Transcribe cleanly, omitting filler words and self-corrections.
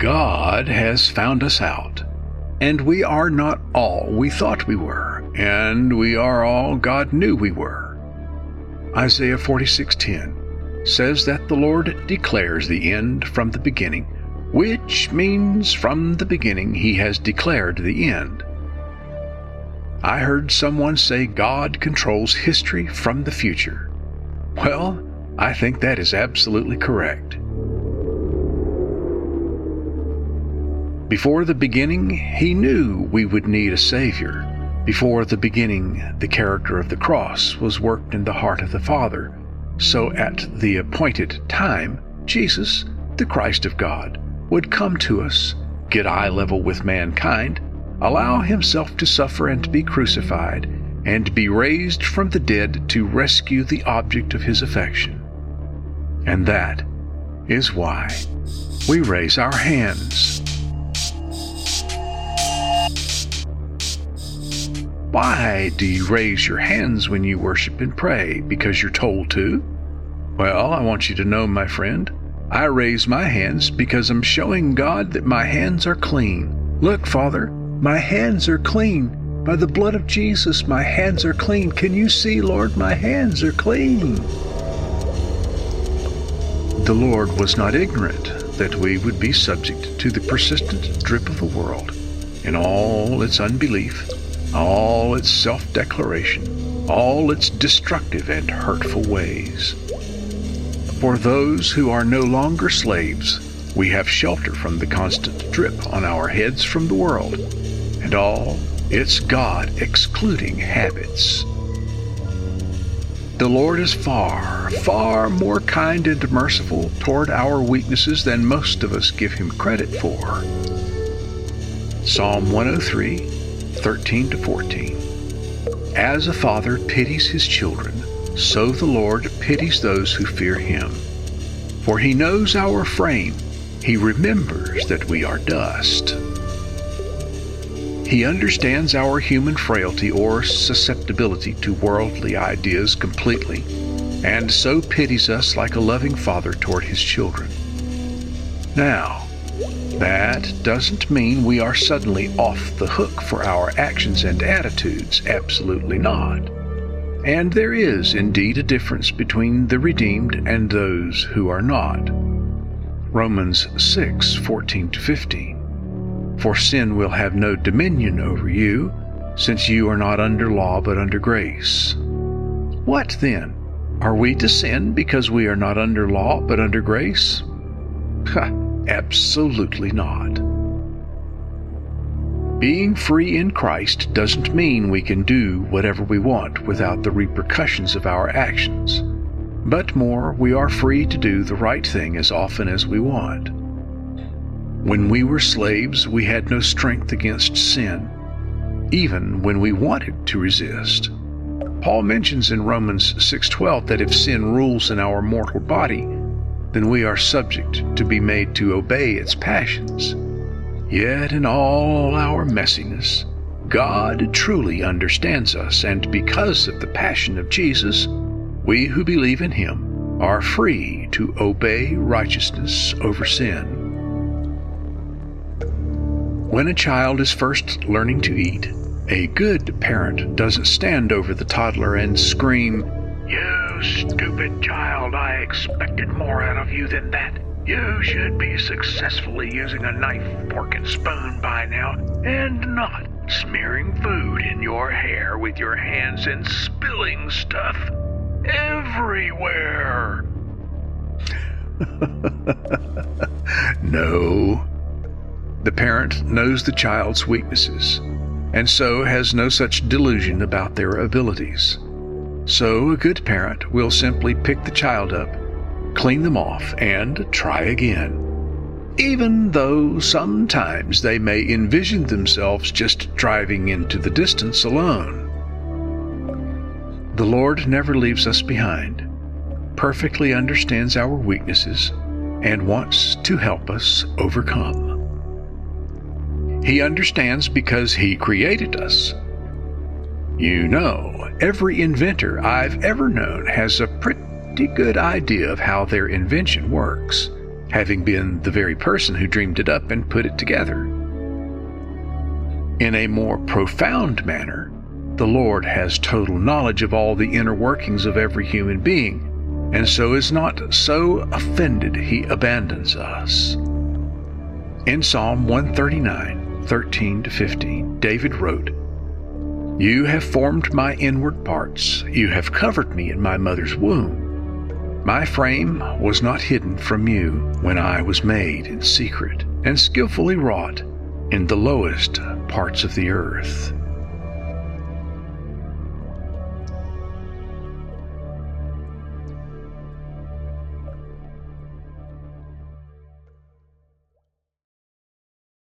God has found us out, and we are not all we thought we were, and we are all God knew we were. Isaiah 46:10 says that the Lord declares the end from the beginning, which means from the beginning He has declared the end. I heard someone say God controls history from the future. Well, I think that is absolutely correct. Before the beginning, He knew we would need a Savior. Before the beginning, the character of the cross was worked in the heart of the Father, so at the appointed time, Jesus, the Christ of God, would come to us, get eye level with mankind, allow Himself to suffer and to be crucified, and be raised from the dead to rescue the object of His affection. And that is why we raise our hands. Why do you raise your hands when you worship and pray? Because you're told to? Well, I want you to know, my friend, I raise my hands because I'm showing God that my hands are clean. Look, Father, my hands are clean. By the blood of Jesus, my hands are clean. Can you see, Lord, my hands are clean? The Lord was not ignorant that we would be subject to the persistent drip of the world in all its unbelief, all its self-declaration, all its destructive and hurtful ways. For those who are no longer slaves, we have shelter from the constant drip on our heads from the world, and all its God-excluding habits. The Lord is far, far more kind and merciful toward our weaknesses than most of us give Him credit for. Psalm 103, 13-14. As a father pities his children, so the Lord pities those who fear Him. For He knows our frame. He remembers that we are dust. He understands our human frailty or susceptibility to worldly ideas completely, and so pities us like a loving father toward his children. Now, that doesn't mean we are suddenly off the hook for our actions and attitudes. Absolutely not. And there is indeed a difference between the redeemed and those who are not. Romans 6:14-15. For sin will have no dominion over you, since you are not under law but under grace. What then? Are we to sin because we are not under law but under grace? Absolutely not. Being free in Christ doesn't mean we can do whatever we want without the repercussions of our actions, but more, we are free to do the right thing as often as we want. When we were slaves, we had no strength against sin, even when we wanted to resist. Paul mentions in Romans 6:12 that if sin rules in our mortal body, then we are subject to be made to obey its passions. Yet in all our messiness, God truly understands us, and because of the passion of Jesus, we who believe in Him are free to obey righteousness over sin. When a child is first learning to eat, a good parent doesn't stand over the toddler and scream, "You stupid child, I expected more out of you than that. You should be successfully using a knife, fork, and spoon by now, and not smearing food in your hair with your hands and spilling stuff everywhere." No. The parent knows the child's weaknesses, and so has no such delusion about their abilities. So a good parent will simply pick the child up, clean them off, and try again, even though sometimes they may envision themselves just driving into the distance alone. The Lord never leaves us behind, perfectly understands our weaknesses, and wants to help us overcome. He understands because He created us. You know, every inventor I've ever known has a pretty good idea of how their invention works. having been the very person who dreamed it up and put it together. In a more profound manner, the Lord has total knowledge of all the inner workings of every human being, and so is not so offended he abandons us. In Psalm 139:13-15, David wrote, "You have formed my inward parts. You have covered me in my mother's womb. My frame was not hidden from you when I was made in secret and skillfully wrought in the lowest parts of the earth."